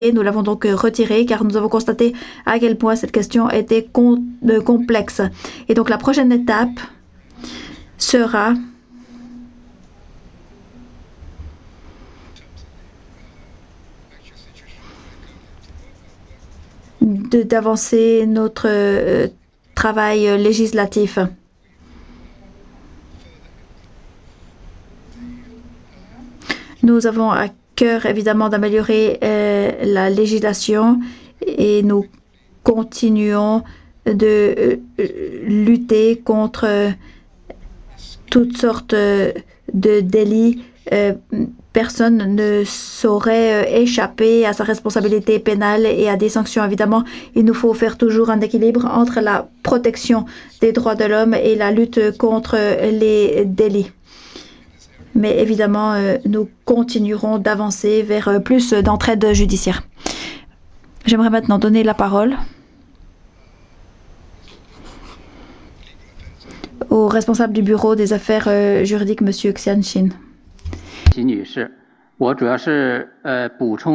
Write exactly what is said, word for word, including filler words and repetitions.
Et nous l'avons donc retiré car nous avons constaté à quel point cette question était com euh, complexe. Et donc la prochaine étape sera d'avancer notre euh, travail législatif. Nous avons à cœur évidemment d'améliorer euh, la législation et nous continuons de euh, lutter contre euh, toutes sortes de délits. Euh, personne ne saurait euh, échapper à sa responsabilité pénale et à des sanctions. Évidemment, il nous faut faire toujours un équilibre entre la protection des droits de l'homme et la lutte contre les délits. Mais évidemment, euh, nous continuerons d'avancer vers euh, plus d'entraide judiciaire. J'aimerais maintenant donner la parole au responsable du bureau des affaires euh, juridiques, M. Xian Xin.